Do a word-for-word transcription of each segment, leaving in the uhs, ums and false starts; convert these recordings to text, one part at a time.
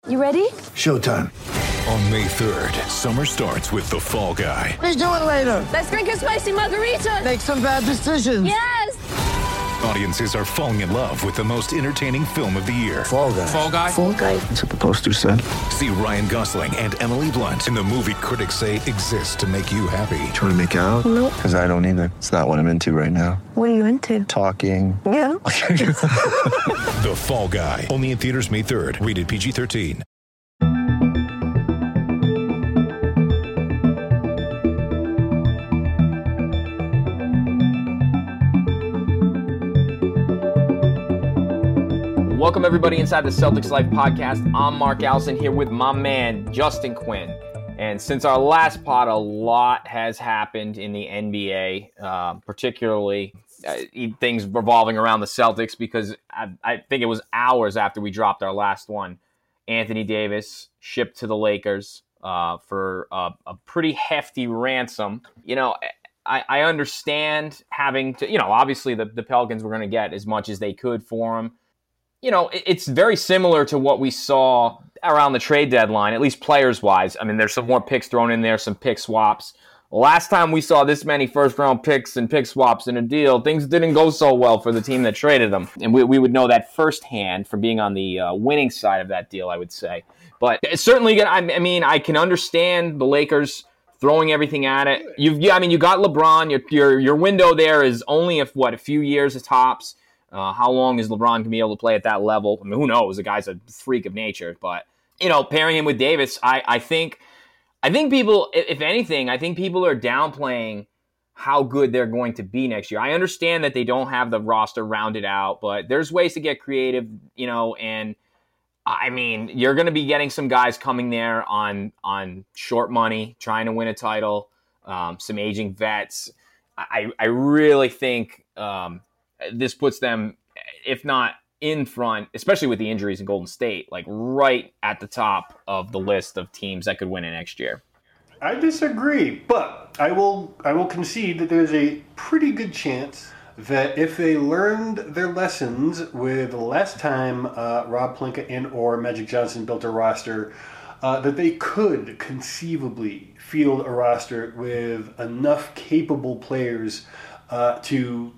You ready? Showtime. On May third, summer starts with The Fall Guy. Let's do it later. Let's drink a spicy margarita. Make some bad decisions. Yes! Audiences are falling in love with the most entertaining film of the year. Fall Guy. Fall Guy? Fall Guy. That's what the poster said. See Ryan Gosling and Emily Blunt in the movie critics say exists to make you happy. Trying to make it out? Nope. Because I don't either. It's not what I'm into right now. What are you into? Talking. Yeah. The Fall Guy. Only in theaters May third. Rated P G thirteen. Welcome, everybody, inside the Celtics Life podcast. I'm Mark Allison here with my man, Justin Quinn. And since our last pod, a lot has happened in the N B A, uh, particularly uh, things revolving around the Celtics, because I, I think it was hours after we dropped our last one. Anthony Davis shipped to the Lakers uh, for a, a pretty hefty ransom. You know, I, I understand having to, you know, obviously the, the Pelicans were going to get as much as they could for him. You know, it's very similar to what we saw around the trade deadline, at least players-wise. I mean, there's some more picks thrown in there, some pick swaps. Last time we saw this many first-round picks and pick swaps in a deal, things didn't go so well for the team that traded them. And we, we would know that firsthand from being on the uh, winning side of that deal, I would say. But it's certainly, I mean, I can understand the Lakers throwing everything at it. You've, yeah, I mean, you got LeBron. Your your your window there is only, if what, a few years at tops. Uh, how long is LeBron going to be able to play at that level? I mean, who knows? The guy's a freak of nature. But, you know, pairing him with Davis, I, I think I think people, if anything, I think people are downplaying how good they're going to be next year. I understand that they don't have the roster rounded out, but there's ways to get creative, you know, and I mean, you're going to be getting some guys coming there on, on short money, trying to win a title, um, some aging vets. I, I really think um, – this puts them, if not in front, especially with the injuries in Golden State, like right at the top of the list of teams that could win it next year. I disagree, but I will I will concede that there's a pretty good chance that if they learned their lessons with the last time uh, Rob Pelinka and or Magic Johnson built a roster, uh, that they could conceivably field a roster with enough capable players uh, to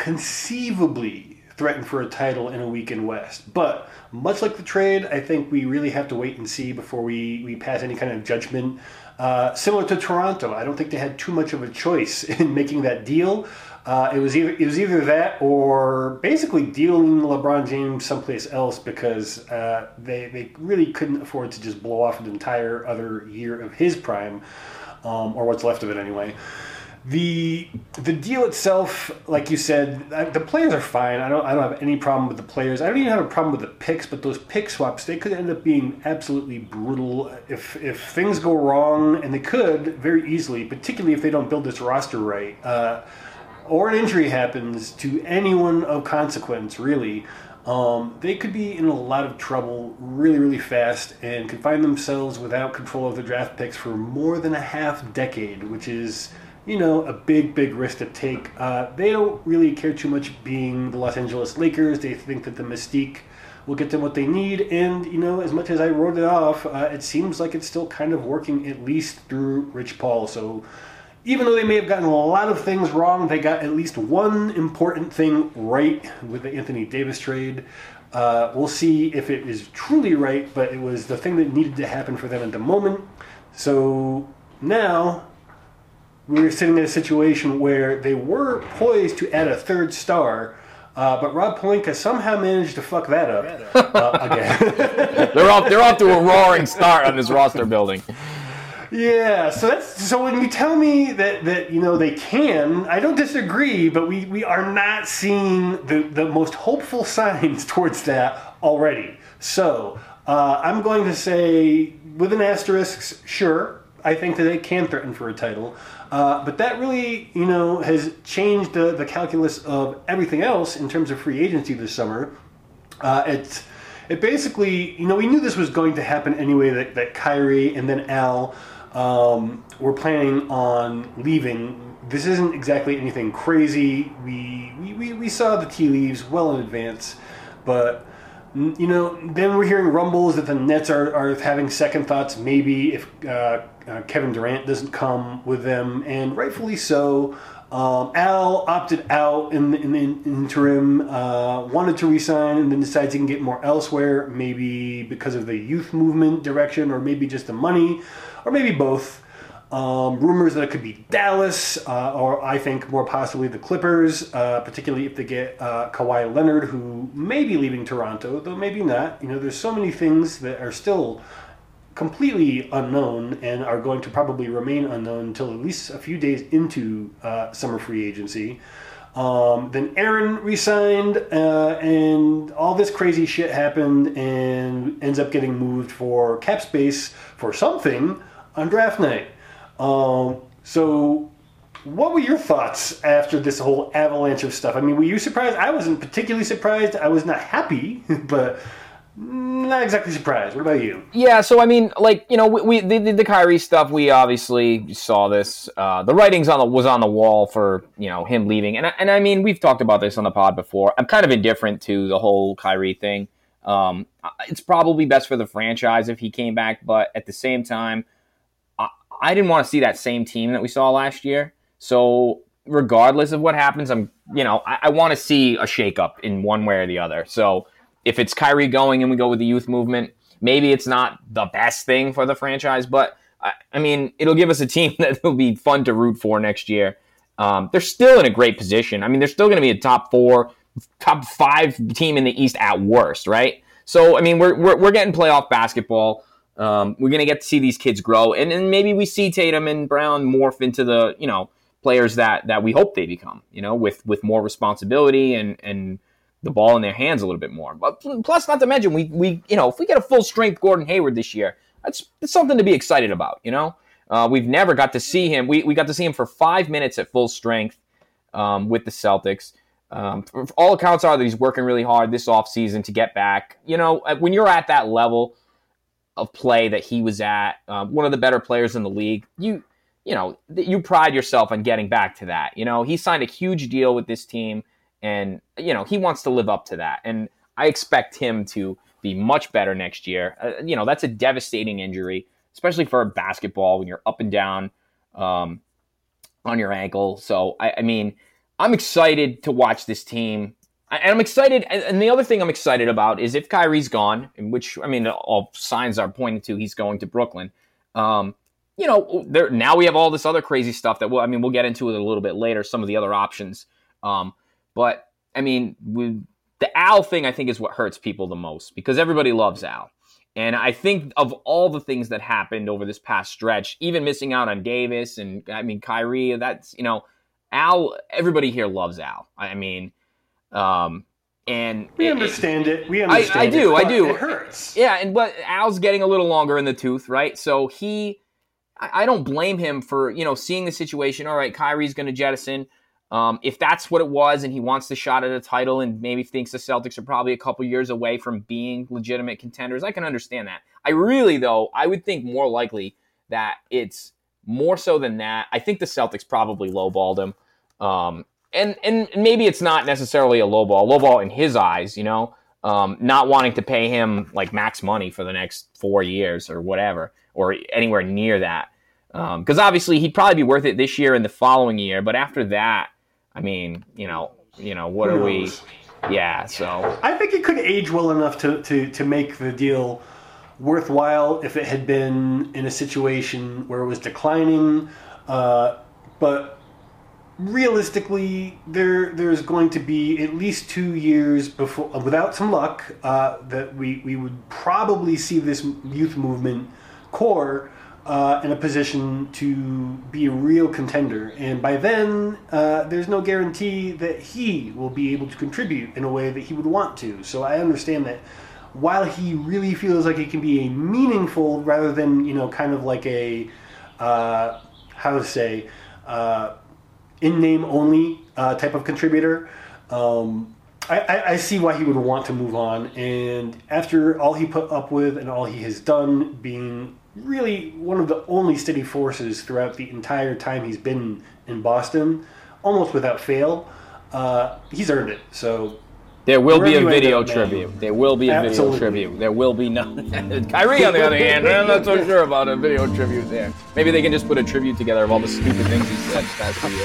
conceivably threaten for a title in a weekend West. But much like the trade, I think we really have to wait and see before we, we pass any kind of judgment. Uh, similar to Toronto, I don't think they had too much of a choice in making that deal. Uh, it was either it was either that or basically dealing LeBron James someplace else because uh, they they really couldn't afford to just blow off an entire other year of his prime, um, or what's left of it anyway. The the deal itself, like you said, the players are fine. I don't I don't have any problem with the players. I don't even have a problem with the picks, but those pick swaps, they could end up being absolutely brutal if if things go wrong, and they could very easily, particularly if they don't build this roster right, uh, or an injury happens to anyone of consequence, really. Um, they could be in a lot of trouble really, really fast and could find themselves without control of the draft picks for more than a half decade, which is, you know, a big, big risk to take. Uh, they don't really care too much being the Los Angeles Lakers. They think that the mystique will get them what they need. And, you know, as much as I wrote it off, uh, it seems like it's still kind of working, at least through Rich Paul. So even though they may have gotten a lot of things wrong, they got at least one important thing right with the Anthony Davis trade. Uh, we'll see if it is truly right, but it was the thing that needed to happen for them at the moment. So now we were sitting in a situation where they were poised to add a third star, uh, but Rob Pelinka somehow managed to fuck that up uh, again. they're off. They're off to a roaring start on this roster building. Yeah, so that's so when you tell me that, that you know they can, I don't disagree, but we, we are not seeing the, the most hopeful signs towards that already. So uh, I'm going to say, with an asterisk, sure, I think that they can threaten for a title. Uh, but that really, you know, has changed the, the calculus of everything else in terms of free agency this summer. Uh, it, it basically, you know, we knew this was going to happen anyway, that, that Kyrie and then Al um, were planning on leaving. This isn't exactly anything crazy. We, we, we saw the tea leaves well in advance, but You know, then we're hearing rumbles that the Nets are, are having second thoughts, maybe if uh, uh, Kevin Durant doesn't come with them, and rightfully so. Um, Al opted out in the, in the interim, uh, wanted to resign, and then decides he can get more elsewhere, maybe because of the youth movement direction, or maybe just the money, or maybe both. Um, rumors that it could be Dallas, uh, or I think more possibly the Clippers, uh, particularly if they get uh, Kawhi Leonard, who may be leaving Toronto, though maybe not. You know, there's so many things that are still completely unknown and are going to probably remain unknown until at least a few days into uh, summer free agency. Um, then Aaron resigned, uh, and all this crazy shit happened, and ends up getting moved for cap space for something on draft night. Um, so what were your thoughts after this whole avalanche of stuff? I mean, were you surprised? I wasn't particularly surprised. I was not happy, but not exactly surprised. What about you? Yeah, so I mean, like, you know, we, we the, the Kyrie stuff, we obviously saw this. Uh, the writings on the was on the wall for, you know, him leaving. And, and I mean, we've talked about this on the pod before. I'm kind of indifferent to the whole Kyrie thing. Um, it's probably best for the franchise if he came back, but at the same time, I didn't want to see that same team that we saw last year. So regardless of what happens, I'm, you know, I, I want to see a shakeup in one way or the other. So if it's Kyrie going and we go with the youth movement, maybe it's not the best thing for the franchise, but I, I mean, it'll give us a team that will be fun to root for next year. Um, they're still in a great position. I mean, they're still going to be a top four, top five team in the East at worst, right? So, I mean, we're we're, we're getting playoff basketball. Um, we're going to get to see these kids grow, and, and maybe we see Tatum and Brown morph into the, you know, players that, that we hope they become, you know, with, with more responsibility and, and the ball in their hands a little bit more. But plus, not to mention, we, we you know, if we get a full-strength Gordon Hayward this year, that's, that's something to be excited about, you know? Uh, we've never got to see him. We, we got to see him for five minutes at full strength um, with the Celtics. Um, for all accounts are that he's working really hard this offseason to get back. You know, when you're at that level of play that he was at, um, one of the better players in the league, you you know, you pride yourself on getting back to that. You know, he signed a huge deal with this team, and, you know, he wants to live up to that. And I expect him to be much better next year. Uh, you know, that's a devastating injury, especially for basketball when you're up and down um, on your ankle. So, I, I mean, I'm excited to watch this team. And I'm excited, and the other thing I'm excited about is if Kyrie's gone, which, I mean, all signs are pointing to he's going to Brooklyn. Um, you know, there now we have all this other crazy stuff that, we'll, I mean, we'll get into it a little bit later, some of the other options. Um, but, I mean, we, the Al thing, I think, is what hurts people the most, because everybody loves Al. And I think of all the things that happened over this past stretch, even missing out on Davis and, I mean, Kyrie, that's, you know, Al, everybody here loves Al. I mean... Um, and we it, understand it. We understand I, I do. it, I do. It hurts. Yeah, and but Al's getting a little longer in the tooth, right? So he, I, I don't blame him for, you know, seeing the situation. All right, Kyrie's going to jettison. Um, if that's what it was, and he wants the shot at a title, and maybe thinks the Celtics are probably a couple years away from being legitimate contenders, I can understand that. I really, though, I would think more likely that it's more so than that. I think the Celtics probably lowballed him. Um, And and maybe it's not necessarily a low ball, low ball in his eyes, you know, um, not wanting to pay him like max money for the next four years or whatever, or anywhere near that. Because um, obviously he'd probably be worth it this year and the following year, but after that, I mean, you know, you know, what are we? Yeah, so I think it could age well enough to to to make the deal worthwhile if it had been in a situation where it was declining, uh, but. Realistically, there there's going to be at least two years before, without some luck, uh, that we, we would probably see this youth movement core uh, in a position to be a real contender. And by then, uh, there's no guarantee that he will be able to contribute in a way that he would want to. So I understand that while he really feels like he can be a meaningful, rather than, you know, kind of like a, uh, how to say, uh, in name only uh, type of contributor, um, I, I, I see why he would want to move on. And after all he put up with and all he has done, being really one of the only steady forces throughout the entire time he's been in Boston, almost without fail, uh, he's earned it. So There will be a Wherever you end video up, man. tribute. There will be a Absolutely. video tribute. There will be no. Kyrie, on the other hand, I'm not so sure about a video tribute there. Maybe they can just put a tribute together of all the stupid things he said this past few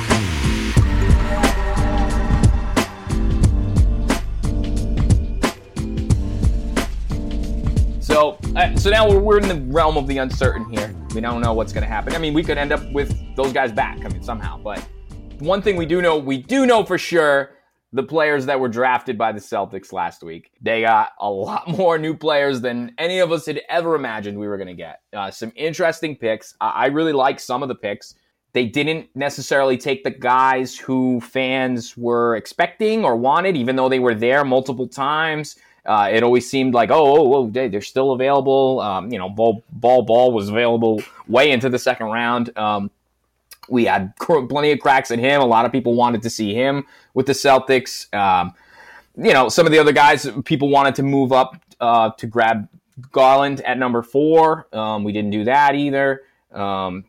years. So, uh, so now we're, we're in the realm of the uncertain here. We don't know what's going to happen. I mean, we could end up with those guys back. I mean, somehow. But one thing we do know, we do know for sure. The players that were drafted by the Celtics last week. They got a lot more new players than any of us had ever imagined we were going to get. Uh, some interesting picks. I-, I really like some of the picks. They didn't necessarily take the guys who fans were expecting or wanted, even though they were there multiple times. Uh, it always seemed like, oh, oh, oh, they, they're still available. Um, you know, Ball, Ball Ball was available way into the second round. Um, We had plenty of cracks at him. A lot of people wanted to see him with the Celtics. Um, you know, some of the other guys, people wanted to move up uh, to grab Garland at number four. Um, we didn't do that either. Um,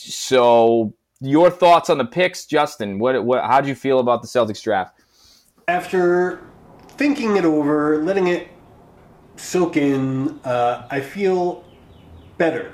so your thoughts on the picks, Justin? What, what, how do you feel about the Celtics draft? After thinking it over, letting it soak in, uh, I feel better.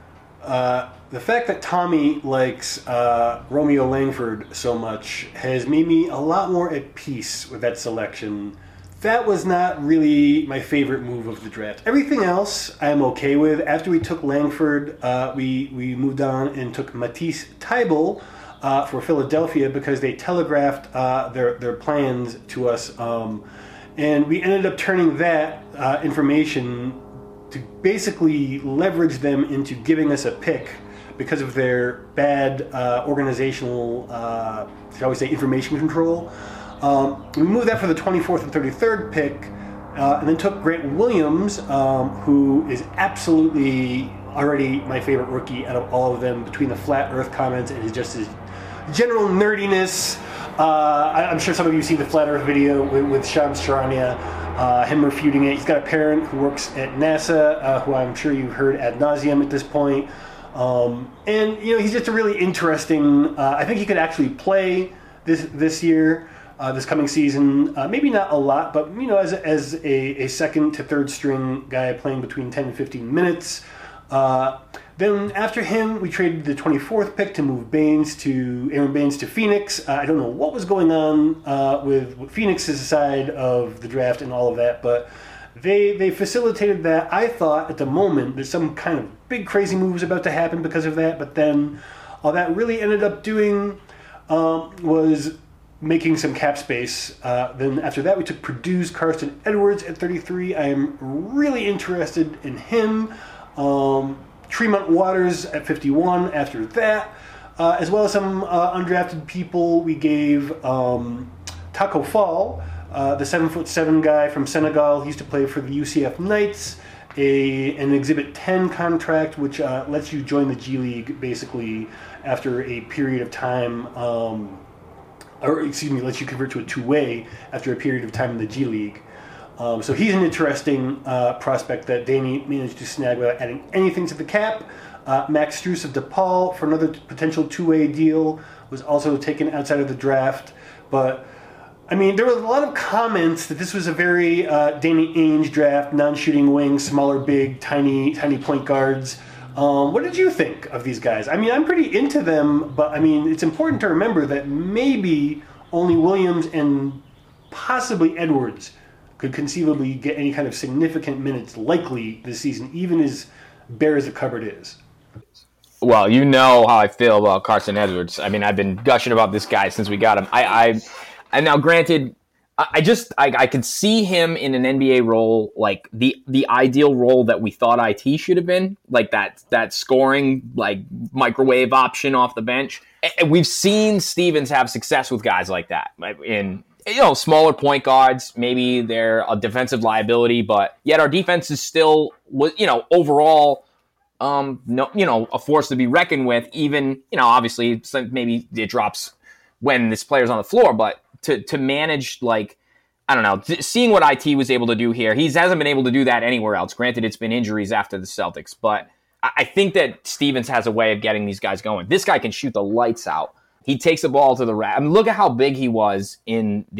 Uh, the fact that Tommy likes uh, Romeo Langford so much has made me a lot more at peace with that selection. That was not really my favorite move of the draft. Everything else I'm okay with. After we took Langford, uh, we, we moved on and took Matisse Thybulle uh, for Philadelphia because they telegraphed uh, their, their plans to us. Um, and we ended up turning that uh, information to basically leverage them into giving us a pick because of their bad uh, organizational, uh, shall we say, information control. Um, we moved that for the twenty-fourth and thirty-third pick, uh, and then took Grant Williams, um, who is absolutely already my favorite rookie out of all of them, between the flat earth comments and his just his general nerdiness. Uh, I, I'm sure some of you have seen the flat earth video with, with Shams Charania, uh, him refuting it. He's got a parent who works at NASA, uh, who I'm sure you've heard ad nauseum at this point. Um, and, you know, he's just a really interesting, uh, I think he could actually play this this year, uh, this coming season. Uh, maybe not a lot, but, you know, as, as a, a second to third string guy playing between ten and fifteen minutes. Uh, then after him, we traded the twenty-fourth pick to move Baines to, Aaron Baines to Phoenix. Uh, I don't know what was going on uh, with, with Phoenix's side of the draft and all of that, but They they facilitated that. I thought at the moment there's some kind of big crazy moves about to happen because of that, but then all that really ended up doing um, was making some cap space. Uh, then after that we took Purdue's Carson Edwards at thirty-three. I am really interested in him. Um, Tremont Waters at fifty-one after that, uh, as well as some uh, undrafted people. We gave um, Taco Fall, Uh, the seven foot seven guy from Senegal. He used to play for the U C F Knights, a an Exhibit ten contract, which uh, lets you join the G League basically after a period of time, um, or excuse me, lets you convert to a two-way after a period of time in the G League. Um, so he's an interesting uh, prospect that Danny managed to snag without adding anything to the cap. Uh, Max Strus of DePaul for another potential two-way deal was also taken outside of the draft, but I mean, there were a lot of comments that this was a very uh, Danny Ainge draft, non-shooting wings, smaller, big, tiny, tiny point guards. Um, what did you think of these guys? I mean, I'm pretty into them, but I mean, it's important to remember that maybe only Williams and possibly Edwards could conceivably get any kind of significant minutes likely this season, even as bare as the cupboard is. Well, you know how I feel about Carson Edwards. I mean, I've been gushing about this guy since we got him. I... I And now, granted, I just I, I could see him in an N B A role, like the the ideal role that we thought I T should have been, like that that scoring, like microwave option off the bench. And we've seen Stevens have success with guys like that in, you know, smaller point guards. Maybe they're a defensive liability, but yet our defense is still, you know, overall, um, no, you know, a force to be reckoned with. Even, you know, obviously maybe it drops when this player's on the floor, but to to manage, like, I don't know, seeing what I T was able to do here, he hasn't been able to do that anywhere else. Granted, it's been injuries after the Celtics, but I think that Stevens has a way of getting these guys going. This guy can shoot the lights out. He takes the ball to the rack. I mean, look at how big he was in the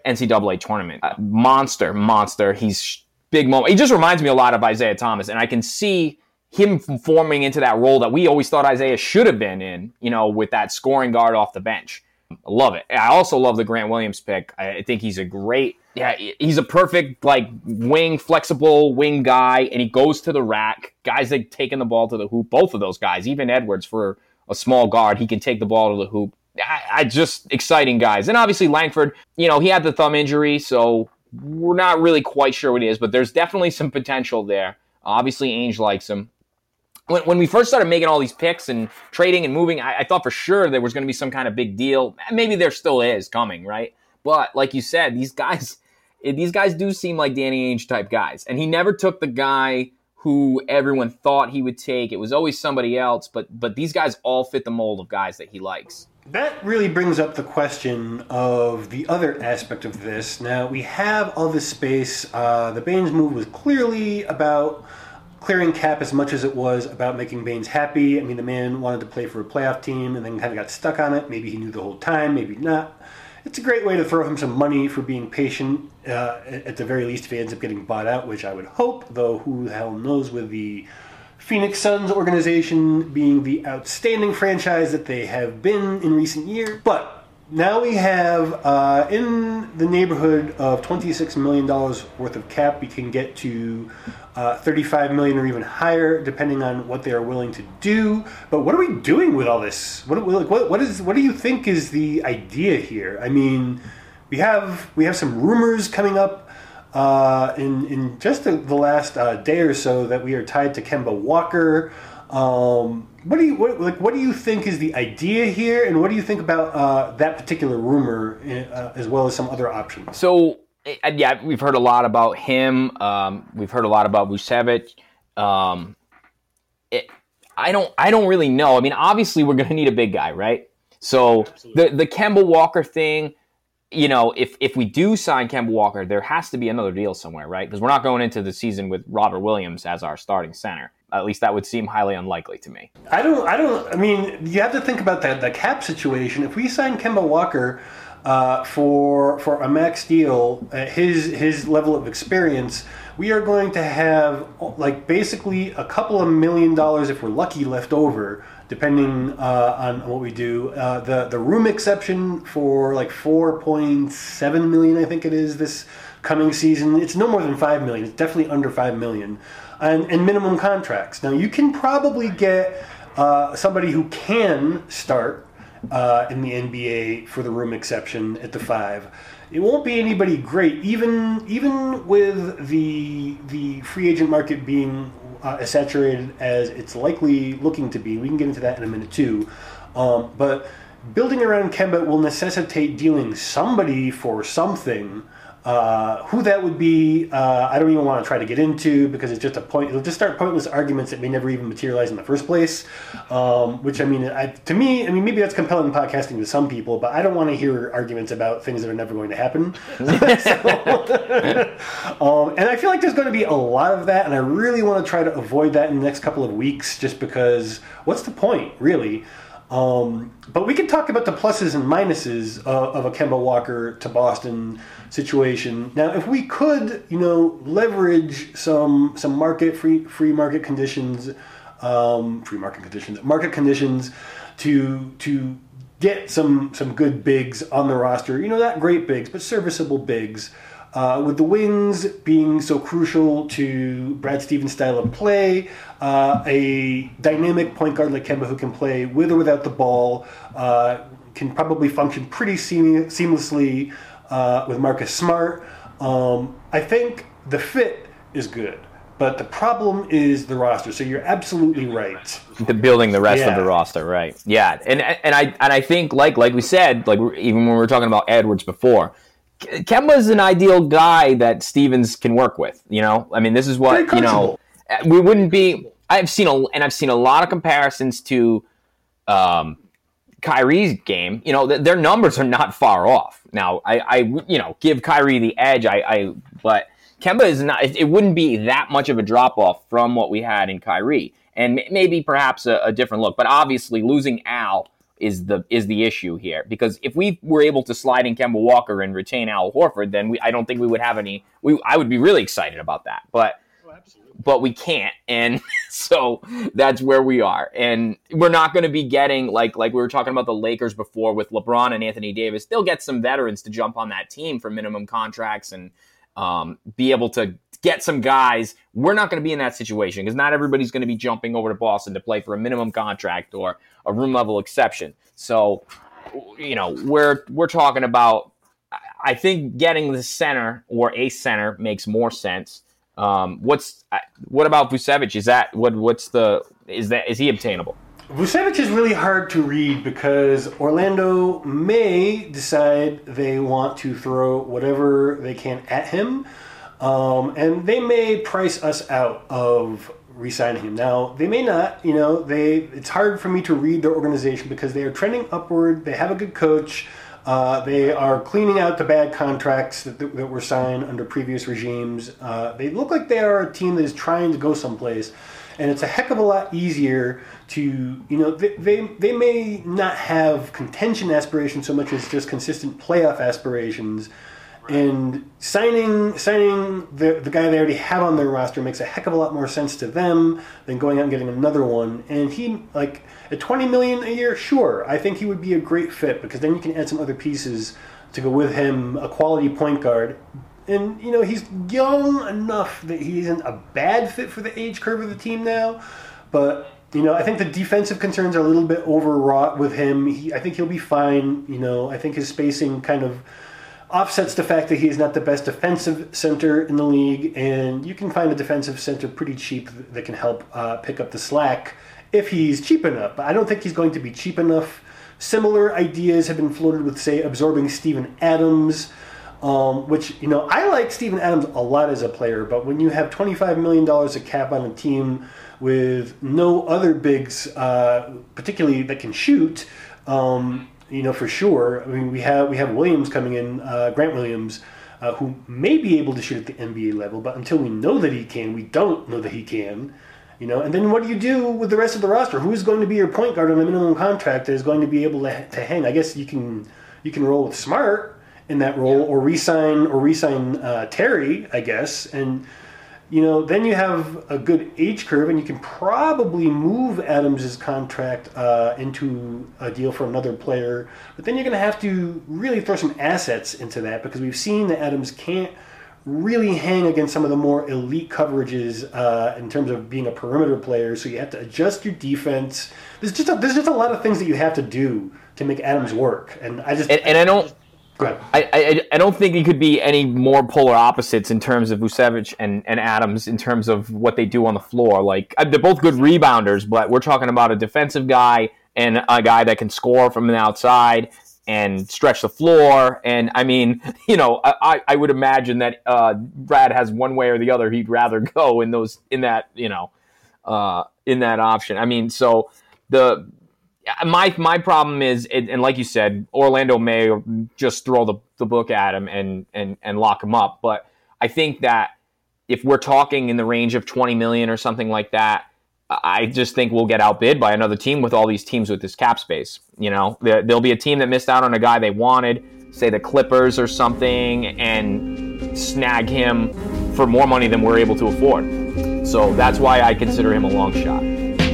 N C double A tournament. Uh, monster, monster. He's big moment. He just reminds me a lot of Isaiah Thomas, and I can see him forming into that role that we always thought Isaiah should have been in, you know, with that scoring guard off the bench. I love it. I also love the Grant Williams pick. I think he's a great, yeah, he's a perfect, like, wing, flexible wing guy, and he goes to the rack. Guys that taking the ball to the hoop, both of those guys, even Edwards for a small guard, he can take the ball to the hoop. I, I just exciting guys. And obviously Langford, you know, he had the thumb injury, so we're not really quite sure what it is, but there's definitely some potential there. Obviously Ainge likes him. When, when we first started making all these picks and trading and moving, I, I thought for sure there was going to be some kind of big deal. Maybe there still is coming, right? But like you said, these guys, these guys do seem like Danny Ainge type guys. And he never took the guy who everyone thought he would take. It was always somebody else, but but these guys all fit the mold of guys that he likes. That really brings up the question of the other aspect of this. Now, we have all this space. Uh, the Baines move was clearly about clearing cap as much as it was about making Baines happy. I mean, the man wanted to play for a playoff team and then kind of got stuck on it. Maybe he knew the whole time, maybe not. It's a great way to throw him some money for being patient. Uh, at the very least, if he ends up getting bought out, which I would hope, though who the hell knows with the Phoenix Suns organization being the outstanding franchise that they have been in recent years. But now we have uh, in the neighborhood of twenty-six million dollars worth of cap. We can get to uh, thirty-five million dollars or even higher, depending on what they are willing to do. But what are we doing with all this? What what what is what do you think is the idea here? I mean, we have we have some rumors coming up uh, in in just the, the last uh, day or so that we are tied to Kemba Walker. Um, what do you what, like? What do you think is the idea here, and what do you think about uh, that particular rumor, uh, as well as some other options? So, yeah, we've heard a lot about him. Um, we've heard a lot about Vucevic. Um, it, I don't, I don't really know. I mean, obviously, we're going to need a big guy, right? So Absolutely. the the Kemba Walker thing, you know, if if we do sign Kemba Walker, there has to be another deal somewhere, right? Because we're not going into the season with Robert Williams as our starting center. At least that would seem highly unlikely to me. I don't, I don't, I mean, you have to think about that, the cap situation. If we sign Kemba Walker uh, for for a max deal at his, his level of experience, we are going to have like basically a couple of million dollars, if we're lucky, left over, depending uh, on what we do. Uh, the, the room exception for like four point seven million dollars, I think it is, this coming season. It's no more than five million dollars. It's definitely under five million dollars. And, and minimum contracts. Now, you can probably get uh, somebody who can start uh, in the N B A for the room exception at the five. It won't be anybody great, even even with the the free agent market being uh, as saturated as it's likely looking to be. We can get into that in a minute too. Um, but building around Kemba will necessitate dealing somebody for something. Uh, who that would be, uh, I don't even want to try to get into, because it's just a point. It'll just start pointless arguments that may never even materialize in the first place. Um, which I mean, I, to me, I mean, maybe that's compelling podcasting to some people, but I don't want to hear arguments about things that are never going to happen. so, um, and I feel like there's going to be a lot of that, and I really want to try to avoid that in the next couple of weeks, just because what's the point, really? Um, but we can talk about the pluses and minuses of, of a Kemba Walker to Boston situation. Now, if we could, you know, leverage some some market free free market conditions, um, free market conditions, market conditions to to get some some good bigs on the roster. You know, not great bigs, but serviceable bigs. Uh, with the wings being so crucial to Brad Stevens' style of play, uh, a dynamic point guard like Kemba who can play with or without the ball, uh, can probably function pretty seam- seamlessly uh, with Marcus Smart. Um, I think the fit is good, but the problem is the roster. So you're absolutely right. The building the rest yeah. of the roster, right? Yeah, and and I and I think like like we said, like even when we were talking about Edwards before. Kemba's an ideal guy that Stevens can work with, you know? I mean, this is what, you know, we wouldn't be, I've seen, a, and I've seen a lot of comparisons to um, Kyrie's game. You know, th- their numbers are not far off. Now, I, I you know, give Kyrie the edge, I, I, but Kemba is not, it, it wouldn't be that much of a drop-off from what we had in Kyrie. And maybe perhaps a, a different look. But obviously, losing Al is the is the issue here. Because if we were able to slide in Kemba Walker and retain Al Horford, then we I don't think we would have any. We I would be really excited about that, but. But we can't, and so that's where we are. And we're not going to be getting, like like we were talking about the Lakers before with LeBron and Anthony Davis. They'll get some veterans to jump on that team for minimum contracts and um, be able to get some guys. We're not going to be in that situation because not everybody's going to be jumping over to Boston to play for a minimum contract or a room-level exception. So, you know, we're we're talking about, I think getting the center or a center makes more sense. Um, what's what about Vucevic? Is that what? What's the is that is he obtainable? Vucevic is really hard to read because Orlando may decide they want to throw whatever they can at him, um, and they may price us out of re-signing him. Now they may not. You know, they it's hard for me to read their organization because they are trending upward. They have a good coach. Uh, they are cleaning out the bad contracts that, that were signed under previous regimes. Uh, they look like they are a team that is trying to go someplace, and it's a heck of a lot easier to, you know, they they, they may not have contention aspirations so much as just consistent playoff aspirations. And signing signing the the guy they already have on their roster makes a heck of a lot more sense to them than going out and getting another one. And he, like, at twenty million dollars a year, sure, I think he would be a great fit because then you can add some other pieces to go with him, a quality point guard. And, you know, he's young enough that he isn't a bad fit for the age curve of the team now. But, you know, I think the defensive concerns are a little bit overwrought with him. He, I think he'll be fine. You know, I think his spacing kind of offsets the fact that he is not the best defensive center in the league, and you can find a defensive center pretty cheap that can help uh, pick up the slack if he's cheap enough. But I don't think he's going to be cheap enough. Similar ideas have been floated with, say, absorbing Steven Adams, um, which, you know, I like Steven Adams a lot as a player, but when you have twenty-five million dollars of cap on a team with no other bigs, uh, particularly that can shoot, um, you know, for sure. I mean, we have we have Williams coming in, uh, Grant Williams, uh, who may be able to shoot at the N B A level, but until we know that he can, we don't know that he can. You know, and then what do you do with the rest of the roster? Who's going to be your point guard on a minimum contract that is going to be able to, to hang? I guess you can you can roll with Smart in that role, or re-sign or re-sign uh, Terry, I guess, and. You know, then you have a good age curve, and you can probably move Adams' contract uh, into a deal for another player. But then you're going to have to really throw some assets into that because we've seen that Adams can't really hang against some of the more elite coverages uh, in terms of being a perimeter player. So you have to adjust your defense. There's just a, there's just a lot of things that you have to do to make Adams work. And I just and, and I don't. I, I I don't think he could be any more polar opposites in terms of Vucevic and, and Adams in terms of what they do on the floor. Like, they're both good rebounders, but we're talking about a defensive guy and a guy that can score from the outside and stretch the floor. And, I mean, you know, I, I would imagine that uh, Brad has one way or the other he'd rather go in those in that, you know, uh, in that option. I mean, so the – My my problem is, and like you said, Orlando may just throw the, the book at him and, and, and lock him up. But I think that if we're talking in the range of twenty million dollars or something like that, I just think we'll get outbid by another team with all these teams with this cap space. You know, there, there'll be a team that missed out on a guy they wanted, say the Clippers or something, and snag him for more money than we're able to afford. So that's why I consider him a long shot.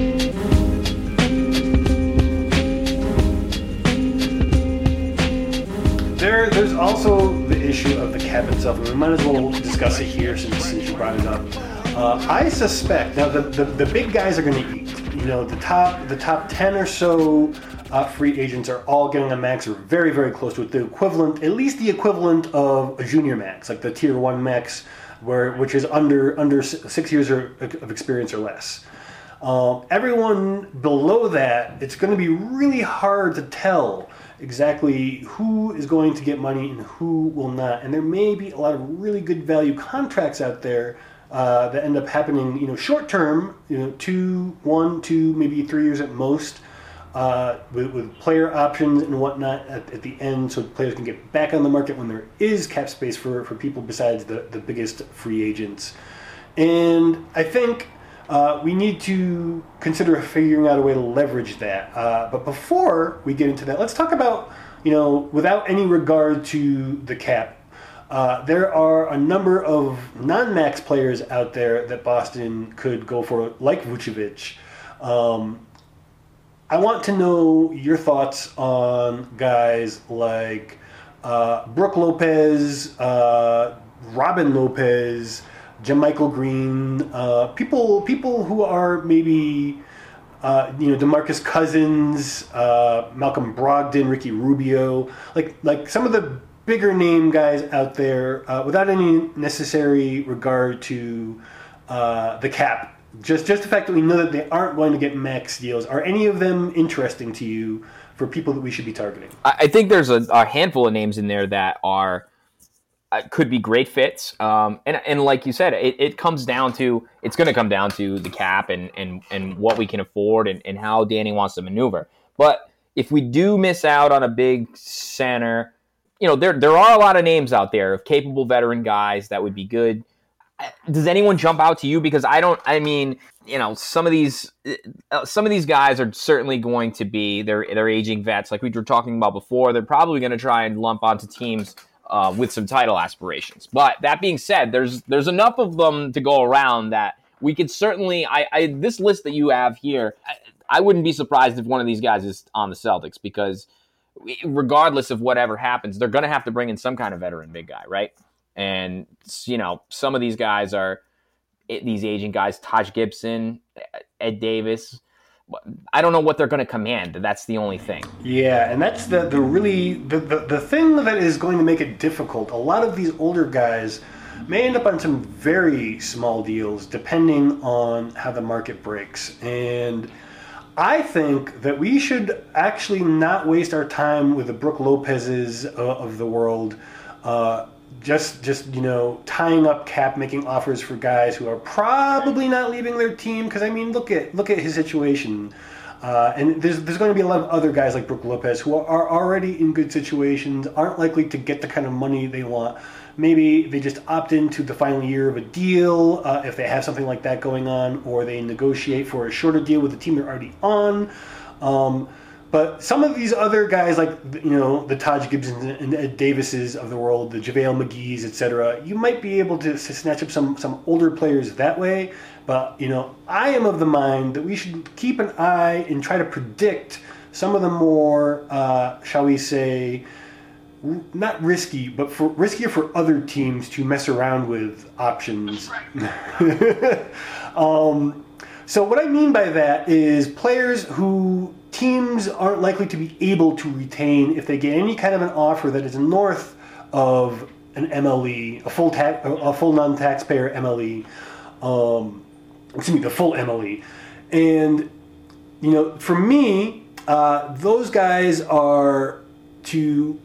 There, there's also the issue of the cap itself, and we might as well discuss it here since, since you brought it up. Uh, I suspect now the, the the big guys are going to eat. You know, the top the top ten or so uh, free agents are all getting a max or very very close to it. The equivalent, at least the equivalent of a junior max, like the tier one max, where which is under under six years of experience or less. Um, everyone below that, it's going to be really hard to tell exactly who is going to get money and who will not. And there may be a lot of really good value contracts out there uh, that end up happening, you know, short term, you know, two, one, two, maybe three years at most, uh, with, with player options and whatnot at, at the end, so players can get back on the market when there is cap space for, for people besides the, the biggest free agents. And I think uh, we need to consider figuring out a way to leverage that. Uh, but before we get into that, let's talk about, you know, without any regard to the cap, uh, there are a number of non-max players out there that Boston could go for, like Vucevic. Um, I want to know your thoughts on guys like uh, Brook Lopez, uh, Robin Lopez, JaMychal Green, uh, people people who are maybe, uh, you know, DeMarcus Cousins, uh, Malcolm Brogdon, Ricky Rubio, like like some of the bigger name guys out there, uh, without any necessary regard to uh, the cap. Just just the fact that we know that they aren't going to get max deals. Are any of them interesting to you for people that we should be targeting? I think there's a, a handful of names in there that are uh, could be great fits. Um, and and like you said, it, it comes down to it's going to come down to the cap and and, and what we can afford and, and how Danny wants to maneuver. But if we do miss out on a big center, you know, there there are a lot of names out there of capable veteran guys that would be good. Does anyone jump out to you? Because I don't. I mean, you know, some of these, uh, some of these guys are certainly going to be they're they're aging vets, like we were talking about before. They're probably going to try and lump onto teams uh, with some title aspirations. But that being said, there's there's enough of them to go around that we could certainly. I, I this list that you have here, I, I wouldn't be surprised if one of these guys is on the Celtics, because regardless of whatever happens, they're going to have to bring in some kind of veteran big guy, right? And, you know, some of these guys are these aging guys, Taj Gibson, Ed Davis. I don't know what they're going to command. That's the only thing. Yeah, and that's the, the really, the, the, the thing that is going to make it difficult. A lot of these older guys may end up on some very small deals depending on how the market breaks. And I think that we should actually not waste our time with the Brook Lopez's uh, of the world, uh, Just, just you know, tying up cap, making offers for guys who are probably not leaving their team. Because I mean, look at look at his situation, uh, and there's there's going to be a lot of other guys like Brook Lopez who are already in good situations, aren't likely to get the kind of money they want. Maybe they just opt into the final year of a deal uh, if they have something like that going on, or they negotiate for a shorter deal with the team they're already on. Um, But some of these other guys, like, you know, the Taj Gibsons and Ed Davises of the world, the JaVale McGee's, et cetera, you might be able to, to snatch up some, some older players that way. But, you know, I am of the mind that we should keep an eye and try to predict some of the more, uh, shall we say, not risky, but for riskier for other teams to mess around with options. um, so what I mean by that is players who teams aren't likely to be able to retain if they get any kind of an offer that is north of an M L E, a full ta- a full non-taxpayer M L E, um, excuse me, the full M L E. And, you know, for me, uh, those guys are to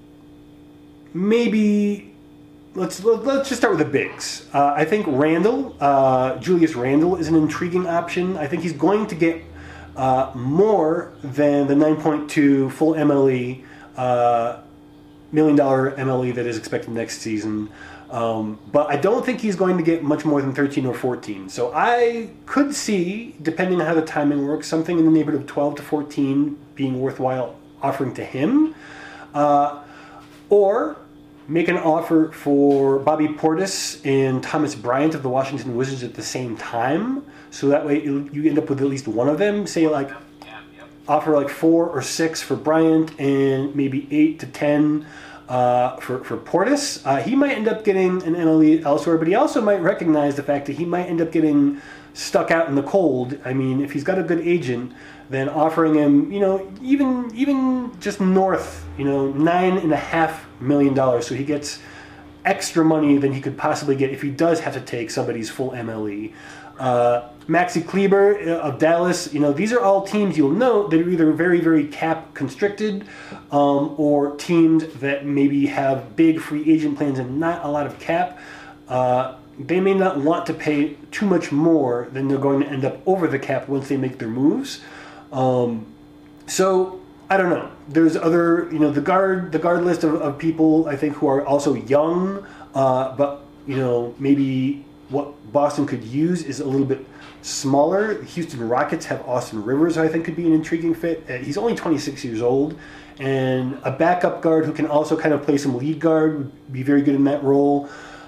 maybe, let's let's just start with the bigs. Uh, I think Randall, uh, Julius Randle is an intriguing option. I think he's going to get Uh, more than the nine point two full M L E, uh, million dollar M L E that is expected next season. Um, but I don't think he's going to get much more than thirteen or fourteen. So I could see, depending on how the timing works, something in the neighborhood of twelve to fourteen being worthwhile offering to him. Uh, or make an offer for Bobby Portis and Thomas Bryant of the Washington Wizards at the same time. So that way you end up with at least one of them. Say like offer like four or six for Bryant and maybe eight to ten uh, for, for Portis. Uh, he might end up getting an M L E elsewhere, but he also might recognize the fact that he might end up getting stuck out in the cold. I mean, if he's got a good agent, then offering him, you know, even even just north, you know, nine and a half million dollars, so he gets extra money than he could possibly get if he does have to take somebody's full M L E. Uh, Maxi Kleber of Dallas, you know, these are all teams you'll note that are either very, very cap constricted um, or teams that maybe have big free agent plans and not a lot of cap. Uh, they may not want to pay too much more than they're going to end up over the cap once they make their moves. Um, so I don't know. There's other, you know, the guard, the guard list of, of people I think who are also young, uh, but you know, maybe what Boston could use is a little bit smaller. The Houston Rockets have Austin Rivers, who I think could be an intriguing fit. Uh, he's only twenty-six years old, and a backup guard who can also kind of play some lead guard would be very good in that role.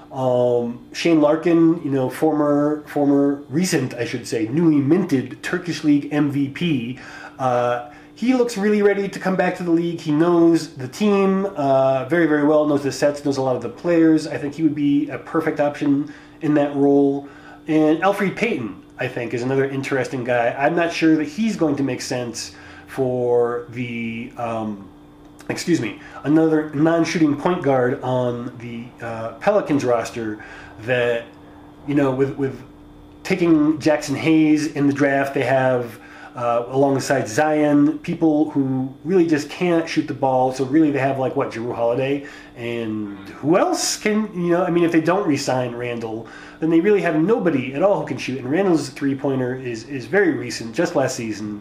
Um, Shane Larkin, you know, former, former, recent, I should say, newly minted Turkish League M V P. Uh, he looks really ready to come back to the league. He knows the team uh, very, very well, knows the sets, knows a lot of the players. I think he would be a perfect option in that role. And Elfrid Payton, I think, is another interesting guy. I'm not sure that he's going to make sense for the... Um, excuse me, another non-shooting point guard on the uh, Pelicans roster that, you know, with with taking Jackson Hayes in the draft, they have uh, alongside Zion people who really just can't shoot the ball. So really they have like, what, Jrue Holiday? And who else can, you know, I mean, if they don't re-sign Randall, then they really have nobody at all who can shoot. And Randall's three-pointer is, is very recent, just last season.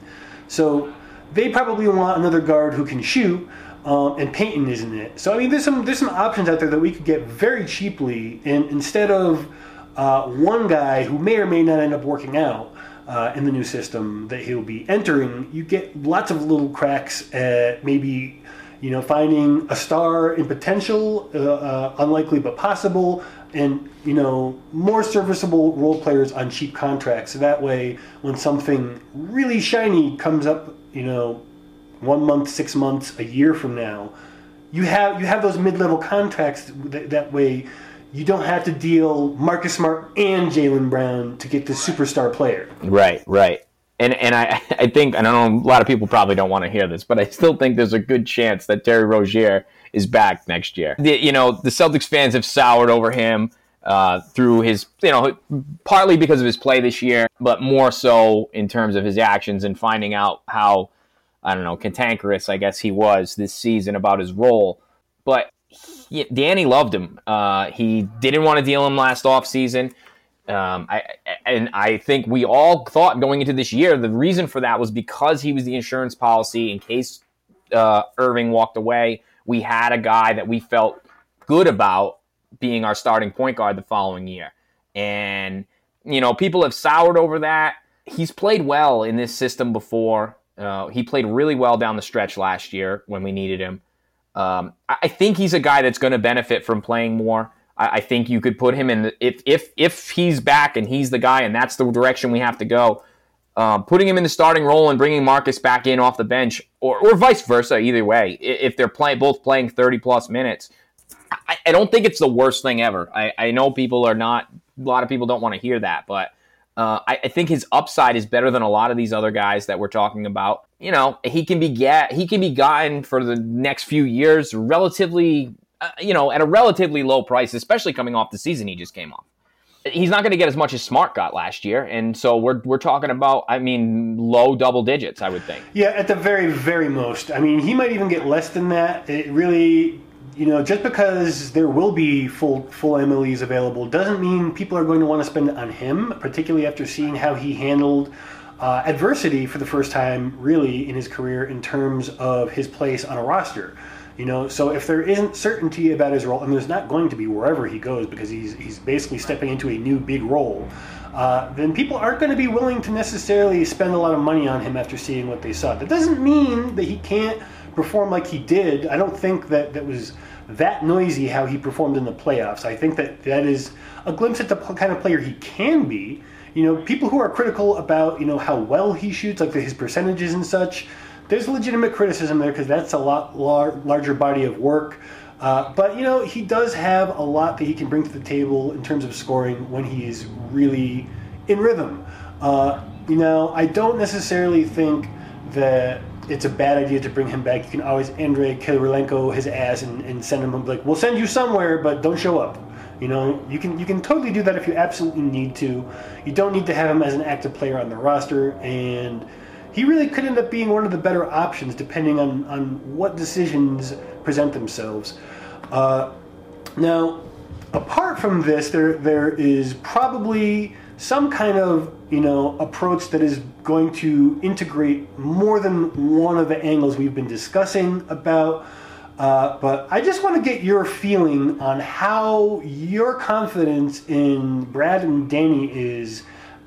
So they probably want another guard who can shoot. Um, and Payton isn't it. So I mean, there's some there's some options out there that we could get very cheaply, and instead of uh, one guy who may or may not end up working out uh, in the new system that he'll be entering, you get lots of little cracks at maybe, you know, finding a star in potential, uh, uh, unlikely but possible, and, you know, more serviceable role players on cheap contracts. So that way, when something really shiny comes up, you know, one month, six months, a year from now, you have you have those mid-level contracts. That, that way, you don't have to deal Marcus Smart and Jaylen Brown to get the superstar player. Right, right. And and I, I think, and I know a lot of people probably don't want to hear this, but I still think there's a good chance that Terry Rozier is back next year. The, you know, the Celtics fans have soured over him uh, through his, you know, partly because of his play this year, but more so in terms of his actions and finding out how, I don't know, cantankerous, I guess he was this season about his role. But he, Danny loved him. Uh, he didn't want to deal him last offseason. Um, I, and I think we all thought going into this year, the reason for that was because he was the insurance policy in case uh, Irving walked away. We had a guy that we felt good about being our starting point guard the following year. And, you know, people have soured over that. He's played well in this system before. Uh, he played really well down the stretch last year when we needed him. Um, I think he's a guy that's going to benefit from playing more. I, I think you could put him in the, if if if he's back and he's the guy and that's the direction we have to go. Um, putting him in the starting role and bringing Marcus back in off the bench, or or vice versa. Either way, if they're playing both playing thirty plus minutes, I, I don't think it's the worst thing ever. I, I know people are not. A lot of people don't want to hear that, but. Uh, I, I think his upside is better than a lot of these other guys that we're talking about. You know, he can be get he can be gotten for the next few years relatively, uh, you know, at a relatively low price, especially coming off the season he just came off. He's not going to get as much as Smart got last year, and so we're we're talking about, I mean, low double digits, I would think. Yeah, at the very, very most. I mean, he might even get less than that. It really. You know, just because there will be full full M L Es available doesn't mean people are going to want to spend it on him, particularly after seeing how he handled uh, adversity for the first time, really, in his career in terms of his place on a roster. You know, so if there isn't certainty about his role, and there's not going to be wherever he goes because he's he's basically stepping into a new big role, uh, then people aren't going to be willing to necessarily spend a lot of money on him after seeing what they saw. That doesn't mean that he can't perform like he did. I don't think that that was that noisy how he performed in the playoffs. I think that that is a glimpse at the kind of player he can be. You know, people who are critical about, you know, how well he shoots, like his percentages and such, there's legitimate criticism there because that's a lot lar- larger body of work. Uh, but, you know, he does have a lot that he can bring to the table in terms of scoring when he's really in rhythm. Uh, you know, I don't necessarily think that it's a bad idea to bring him back. You can always Andrei Kirilenko his ass and, and send him like, we'll send you somewhere, but don't show up. You know, you can you can totally do that if you absolutely need to. You don't need to have him as an active player on the roster, and he really could end up being one of the better options depending on, on what decisions present themselves. Uh, now, apart from this, there there is probably some kind of, you know, approach that is going to integrate more than one of the angles we've been discussing about. Uh, but I just want to get your feeling on how your confidence in Brad and Danny is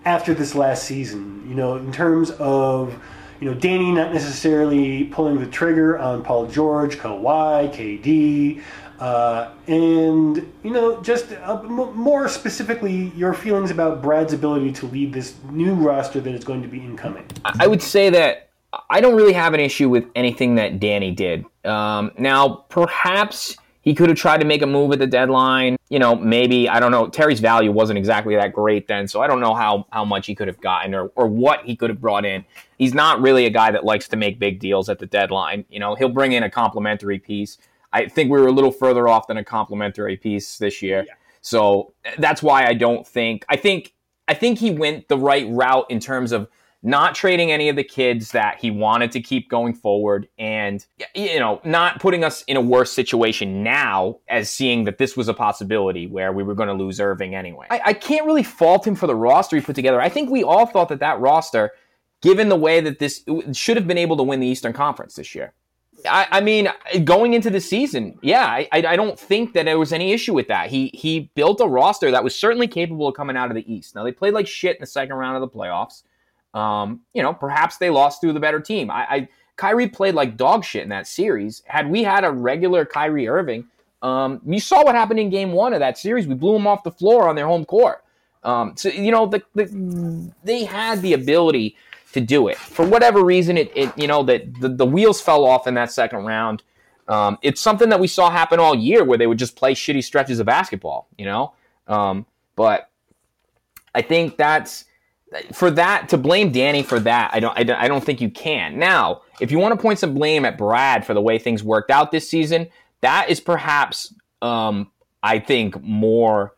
after this last season? You know, in terms of, you know, Danny not necessarily pulling the trigger on Paul George, Kawhi, K D, uh, and, you know, just uh, m- more specifically, your feelings about Brad's ability to lead this new roster that is going to be incoming. I would say that I don't really have an issue with anything that Danny did. Um, now, perhaps he could have tried to make a move at the deadline. You know, maybe, I don't know, Terry's value wasn't exactly that great then, so I don't know how, how much he could have gotten or, or what he could have brought in. He's not really a guy that likes to make big deals at the deadline. You know, he'll bring in a complimentary piece. I think we were a little further off than a complimentary piece this year. Yeah. So that's why I don't think, I think, I think he went the right route in terms of not trading any of the kids that he wanted to keep going forward and, you know, not putting us in a worse situation now as seeing that this was a possibility where we were going to lose Irving anyway. I, I can't really fault him for the roster he put together. I think we all thought that that roster, given the way that this should have been able to win the Eastern Conference this year. I, I mean, going into the season, yeah, I, I don't think that there was any issue with that. He he built a roster that was certainly capable of coming out of the East. Now, they played like shit in the second round of the playoffs. Um, you know, perhaps they lost through the better team. I, I Kyrie played like dog shit in that series. Had we had a regular Kyrie Irving, um, you saw what happened in game one of that series. We blew them off the floor on their home court. Um, so, you know, the, the, they had the ability to do it. For whatever reason, it, it you know, that the, the wheels fell off in that second round. Um, it's something that we saw happen all year where they would just play shitty stretches of basketball, you know? Um, but I think that's, for that, to blame Danny for that, I don't, I don't I don't think you can. Now, if you want to point some blame at Brad for the way things worked out this season, that is perhaps, um, I think, more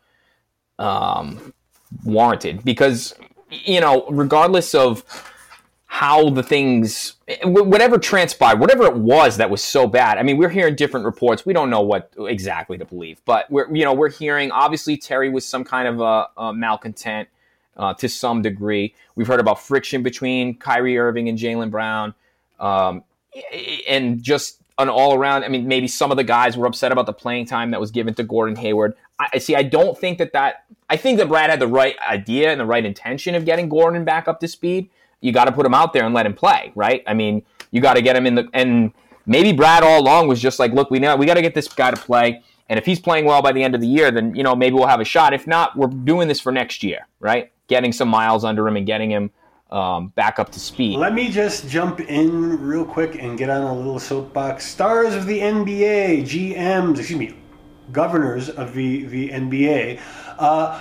um, warranted. Because, you know, regardless of how the things, whatever transpired, whatever it was that was so bad, I mean, we're hearing different reports. We don't know what exactly to believe. But, we're you know, we're hearing, obviously, Terry was some kind of a, a malcontent. Uh, to some degree. We've heard about friction between Kyrie Irving and Jaylen Brown. Um, and just an all-around, I mean, maybe some of the guys were upset about the playing time that was given to Gordon Hayward. I, I see, I don't think that that, I think that Brad had the right idea and the right intention of getting Gordon back up to speed. You got to put him out there and let him play, right? I mean, you got to get him in the, and maybe Brad all along was just like, look, we know we got to get this guy to play. And if he's playing well by the end of the year, then, you know, maybe we'll have a shot. If not, we're doing this for next year, right? Getting some miles under him and getting him um, back up to speed. Let me just jump in real quick and get on a little soapbox. Stars of the N B A, G Ms, excuse me, governors of the, the N B A. Uh,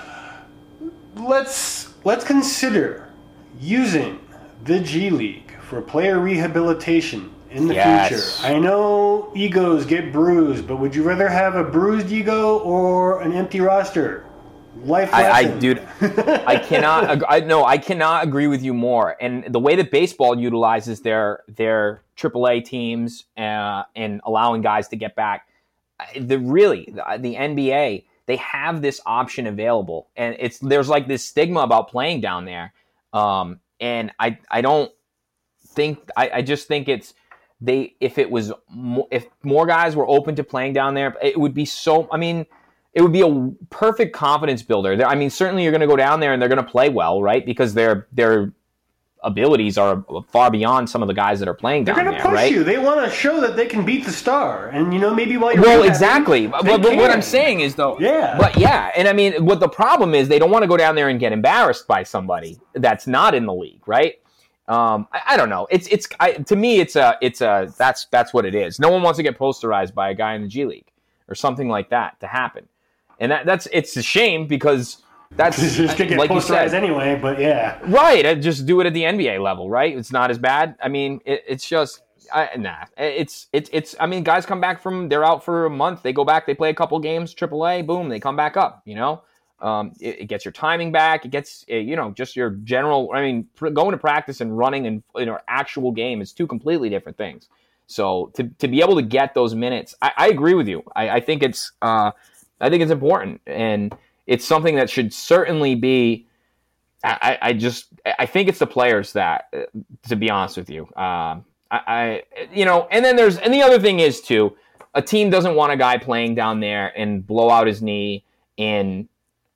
let's let's consider using the G League for player rehabilitation in the yes. future. I know egos get bruised, but would you rather have a bruised ego or an empty roster? Life lesson. I, I dude, I cannot. I no, I cannot agree with you more. And the way that baseball utilizes their their triple A teams uh, and allowing guys to get back, the really the, the N B A, they have this option available, and it's there's like this stigma about playing down there, um, and I I don't think I, I just think it's they if it was mo- if more guys were open to playing down there, it would be so. I mean. It would be a perfect confidence builder. I mean, certainly you're going to go down there and they're going to play well, right? Because their their abilities are far beyond some of the guys that are playing down there, right? They're going to push you. They want to show that they can beat the star. And, you know, maybe while you're Well, exactly. But, but what I'm saying is, though... Yeah. But, yeah. And, I mean, what the problem is, they don't want to go down there and get embarrassed by somebody that's not in the league, right? Um, I, I don't know. It's it's I, to me, it's a it's a that's that's what it is. No one wants to get posterized by a guy in the G League or something like that to happen. And that, that's it's a shame because that's just to get like posterized you said, anyway. But yeah, right. Just do it at the N B A level, right? It's not as bad. I mean, it, it's just I, nah. It's it's it's. I mean, guys come back from they're out for a month. They go back. They play a couple games, triple A. Boom, they come back up. You know, um, it, it gets your timing back. It gets you know just your general. I mean, going to practice and running and you know actual game is two completely different things. So to to be able to get those minutes, I, I agree with you. I, I think it's. Uh, I think it's important, and it's something that should certainly be. I, I just I think it's the players that, to be honest with you, um, I, I you know, and then there's and the other thing is too, a team doesn't want a guy playing down there and blow out his knee in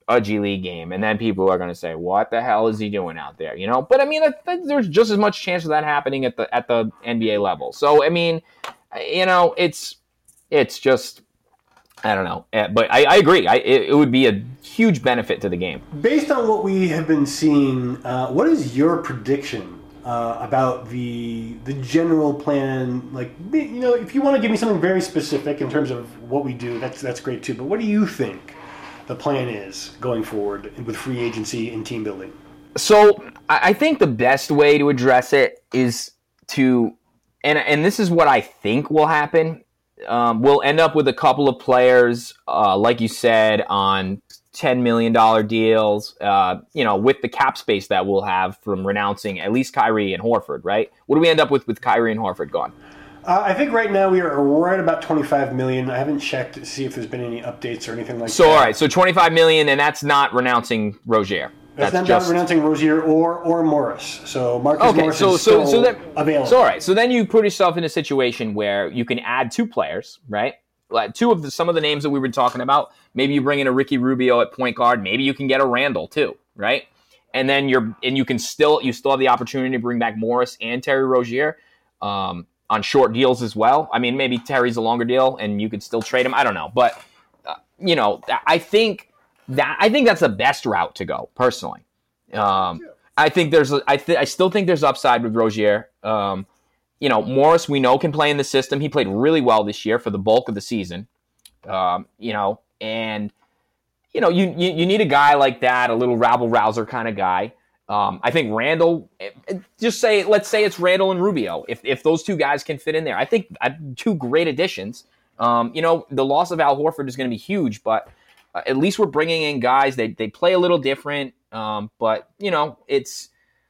a G League game, and then people are going to say, "What the hell is he doing out there?" You know. But I mean, I think there's just as much chance of that happening at the at the N B A level. So I mean, you know, it's it's just I don't know, but I, I agree. I, it, it would be a huge benefit to the game. Based on what we have been seeing, uh, what is your prediction uh, about the the general plan? Like, you know, if you want to give me something very specific in terms of what we do, that's that's great too. But what do you think the plan is going forward with free agency and team building? So I think the best way to address it is to, and and this is what I think will happen. Um, we'll end up with a couple of players, uh, like you said, on ten million dollars deals, uh, you know, with the cap space that we'll have from renouncing at least Kyrie and Horford, right? What do we end up with with Kyrie and Horford gone? Uh, I think right now we are right about twenty-five million dollars. I haven't checked to see if there's been any updates or anything like so, that. So, all right, so twenty-five million dollars, and that's not renouncing Rozier. That's, That's not just renouncing Rozier or or Morris. So Marcus okay, Morris so, is so, still so that, available. So all right, so then you put yourself in a situation where you can add two players, right? Like two of the, some of the names that we were talking about. Maybe you bring in a Ricky Rubio at point guard. Maybe you can get a Randall too, right? And then you're and you can still you still have the opportunity to bring back Morris and Terry Rozier um, on short deals as well. I mean, maybe Terry's a longer deal, and you could still trade him. I don't know, but uh, you know, I think that I think that's the best route to go personally. Um, I think there's, I, th- I still think there's upside with Rozier. Um, you know, Morris, we know, can play in the system. He played really well this year for the bulk of the season. Um, you know, and, you know, you, you, you need a guy like that, a little rabble-rouser kind of guy. Um, I think Randall, just say, let's say it's Randall and Rubio. If if those two guys can fit in there, I think uh, two great additions. Um, you know, the loss of Al Horford is going to be huge, but uh, at least we're bringing in guys. They, they play a little different. Um, but, you know, it's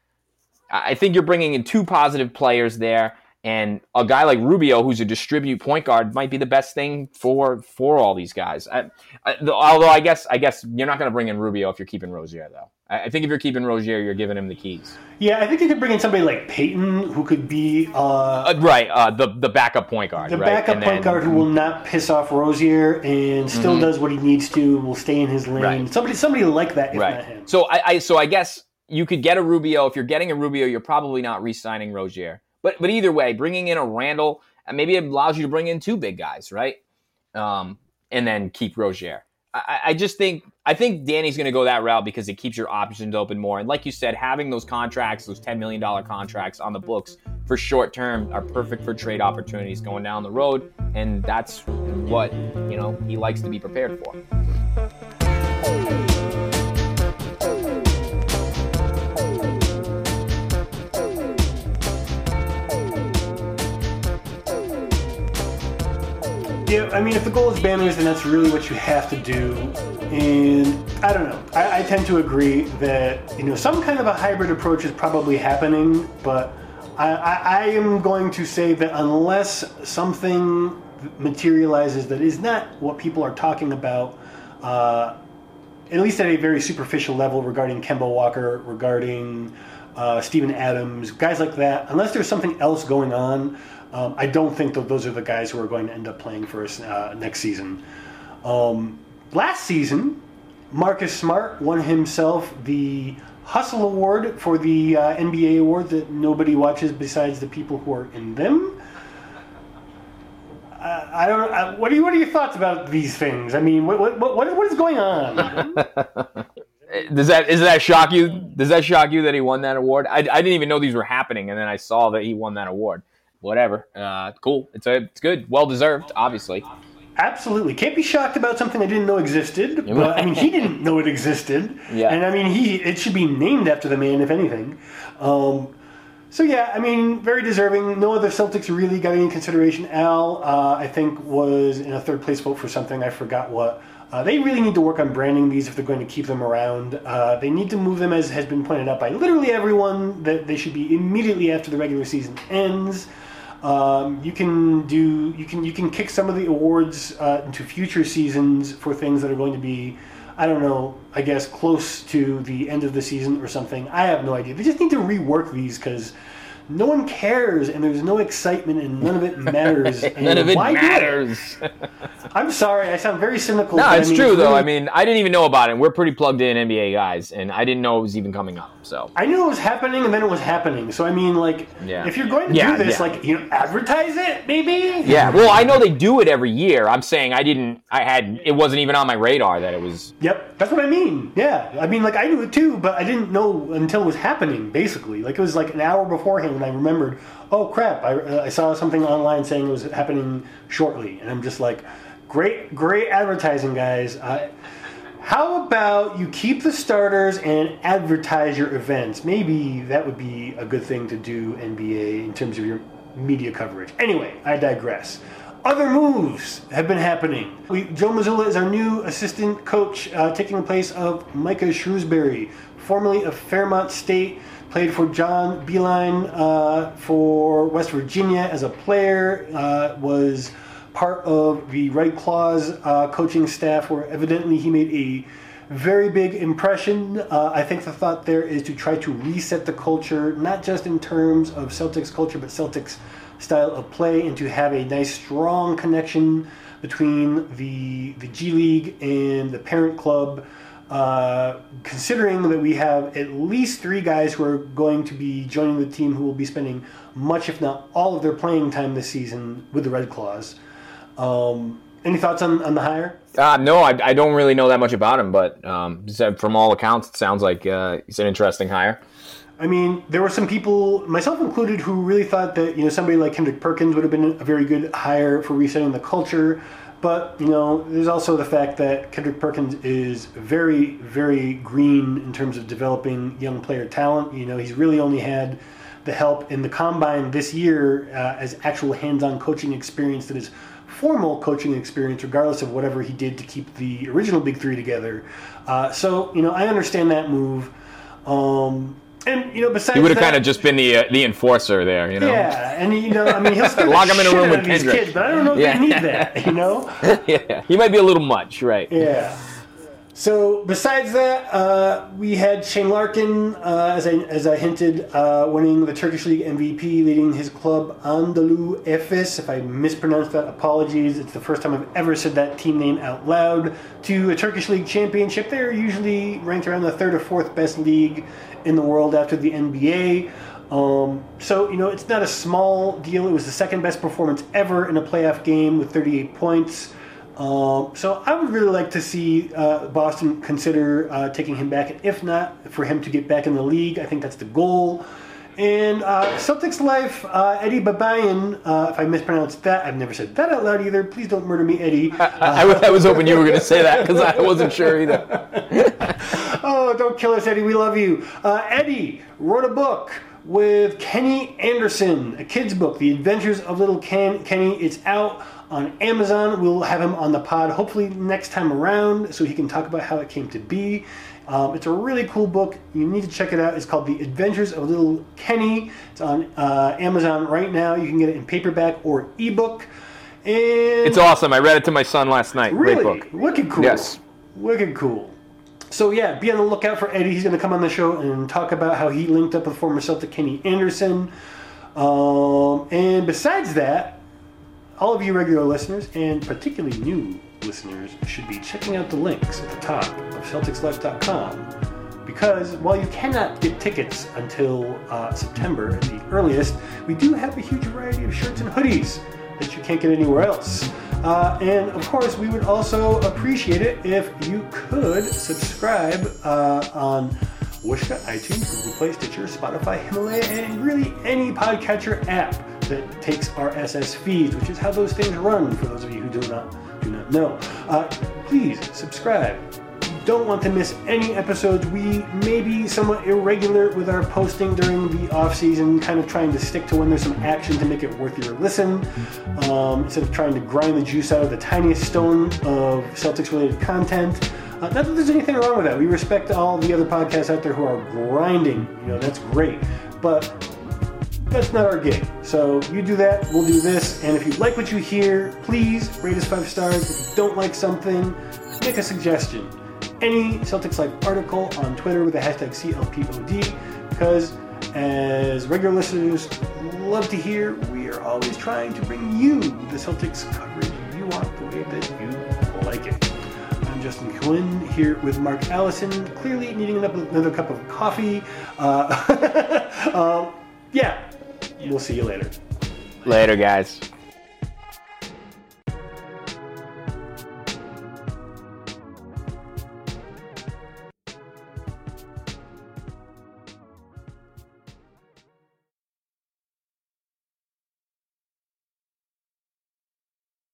– I think you're bringing in two positive players there, and a guy like Rubio, who's a distribute point guard, might be the best thing for for all these guys. I, I, the, although I guess I guess you're not going to bring in Rubio if you're keeping Rozier, though. I, I think if you're keeping Rozier, you're giving him the keys. Yeah, I think you could bring in somebody like Peyton, who could be uh, uh, right, uh, the the backup point guard. The right? backup and point then, guard who will not piss off Rozier and still mm-hmm. does what he needs to, will stay in his lane. Right. Somebody somebody like that, if right. not him. So I, I so I guess you could get a Rubio. If you're getting a Rubio, you're probably not re-signing Rozier. But but either way, bringing in a Randall, maybe it allows you to bring in two big guys, right? Um, and then keep Rozier. I, I just think I think Danny's going to go that route because it keeps your options open more. And like you said, having those contracts, those ten million dollars contracts on the books for short term are perfect for trade opportunities going down the road. And that's what, you know, he likes to be prepared for. Yeah, I mean, if the goal is banners, then that's really what you have to do. And I don't know. I, I tend to agree that, you know, some kind of a hybrid approach is probably happening, but I, I, I am going to say that unless something materializes that is not what people are talking about, uh, at least at a very superficial level regarding Kemba Walker, regarding uh, Steven Adams, guys like that, unless there's something else going on, Um, I don't think that those are the guys who are going to end up playing for us uh, next season. Um, last season, Marcus Smart won himself the Hustle Award for the uh, N B A awards that nobody watches besides the people who are in them. Uh, I don't. Uh, what are you? What are your thoughts about these things? I mean, what what what, what is going on? Does that does that shock you? Does that shock you that he won that award? I, I didn't even know these were happening, and then I saw that he won that award. Whatever. Uh, cool. It's a, it's good. Well deserved, obviously. Absolutely. Can't be shocked about something I didn't know existed. But I mean, he didn't know it existed. Yeah. And I mean, he it should be named after the man, if anything. Um, so yeah, I mean, very deserving. No other Celtics really got any consideration. Al, uh, I think, was in a third place vote for something. I forgot what. Uh, they really need to work on branding these if they're going to keep them around. Uh, they need to move them, as has been pointed out by literally everyone, that they should be immediately after the regular season ends. Um, you can do you can you can kick some of the awards uh, into future seasons for things that are going to be, I don't know, I guess close to the end of the season or something. I have no idea. They just need to rework these because no one cares and there's no excitement and none of it matters. None of it why matters. I'm sorry, I sound very cynical. No, but it's I mean, true, though. really- I mean, I didn't even know about it. We're pretty plugged in N B A guys, and I didn't know it was even coming up. So I knew it was happening, and then it was happening. So I mean, like, Yeah. if you're going to Yeah, do this, yeah. like, you know, advertise it, maybe. yeah, well, I know they do it every year. I'm saying I didn't. I had. It wasn't even on my radar that it was. Yep, that's what I mean. Yeah, I mean, like, I knew it too, but I didn't know until it was happening. Basically, like, it was like an hour beforehand when I remembered. Oh crap! I, uh, I saw something online saying it was happening shortly, and I'm just like, great, great advertising, guys. Uh, how about you keep the starters and advertise your events? Maybe that would be a good thing to do, N B A, in terms of your media coverage. Anyway, I digress. Other moves have been happening. We, Joe Mazzulla is our new assistant coach, uh, taking the place of Micah Shrewsbury, formerly of Fairmont State, played for John Beeline uh, for West Virginia as a player, uh, was part of the Red Claws uh, coaching staff, where evidently he made a very big impression. Uh, I think the thought there is to try to reset the culture, not just in terms of Celtics culture, but Celtics style of play, and to have a nice strong connection between the the G League and the parent club, uh, considering that we have at least three guys who are going to be joining the team who will be spending much, if not all, of their playing time this season with the Red Claws. Um, any thoughts on, on the hire? Uh, no, I, I don't really know that much about him, but um, from all accounts, it sounds like uh, it's an interesting hire. I mean, there were some people, myself included, who really thought that, you know, somebody like Kendrick Perkins would have been a very good hire for resetting the culture. But, you know, there's also the fact that Kendrick Perkins is very, very green in terms of developing young player talent. You know, he's really only had the help in the combine this year uh, as actual hands-on coaching experience that is formal coaching experience, regardless of whatever he did to keep the original Big Three together. Uh, so, you know, I understand that move. Um... And, you know, besides He would have that, kind of just been the uh, the enforcer there, you know? yeah, and, you know, I mean, he'll still Lock him in a shit room out with of these Kendrick. kids, but I don't know if Yeah. they need that, you know? Yeah, he might be a little much, right? Yeah. So, besides that, uh, we had Shane Larkin, uh, as I as I hinted, uh, winning the Turkish League M V P, leading his club Anadolu Efes. If I mispronounced that, apologies. It's the first time I've ever said that team name out loud. To a Turkish League championship. They're usually ranked around the third or fourth best league in the world after the N B A. Um, so, you know, it's not a small deal. It was the second best performance ever in a playoff game with thirty-eight points. Um, so I would really like to see uh, Boston consider uh, taking him back. If not, for him to get back in the league. I think that's the goal. And uh, Celtics Life, uh, Eddie Babayan, uh, if I mispronounced that, I've never said that out loud either. Please don't murder me, Eddie. Uh, I, I, I was hoping you were going to say that because I wasn't sure either. Oh, don't kill us, Eddie. We love you. Uh, Eddie wrote a book with Kenny Anderson, a kid's book, The Adventures of Little Ken- Kenny. It's out on Amazon. We'll have him on the pod hopefully next time around so he can talk about how it came to be. Um, it's a really cool book. You need to check it out. It's called The Adventures of Little Kenny. It's on uh, Amazon right now. You can get it in paperback or ebook. And It's awesome. I read it to my son last night. really Great book. wicked cool. Yes. Wicked cool. So yeah, be on the lookout for Eddie. He's going to come on the show and talk about how he linked up with former Celtic Kenny Anderson. Um, and besides that, all of you regular listeners, and particularly new listeners, should be checking out the links at the top of Celtics Life dot com, because while you cannot get tickets until uh, September at the earliest, we do have a huge variety of shirts and hoodies that you can't get anywhere else. Uh, and of course, we would also appreciate it if you could subscribe uh, on Whooshkaa, iTunes, Google Play, Stitcher, Spotify, Himalaya, and really any podcatcher app that takes R S S feeds, which is how those things run, for those of you who do not do not know. Uh, please subscribe. You don't want to miss any episodes. We may be somewhat irregular with our posting during the off season, kind of trying to stick to when there's some action to make it worth your listen, um, instead of trying to grind the juice out of the tiniest stone of Celtics-related content. Uh, not that there's anything wrong with that. We respect all the other podcasts out there who are grinding. You know, that's great. But that's not our gig. So you do that, we'll do this. And if you like what you hear, please rate us five stars. If you don't like something, make a suggestion. Any Celtics Life article on Twitter with the hashtag C L P O D, because as regular listeners love to hear, we are always trying to bring you the Celtics coverage you want, the way that you like it. I'm Justin Quinn here with Mark Allison, clearly needing another cup of coffee. Uh, um, yeah, we'll see you later. Later, guys.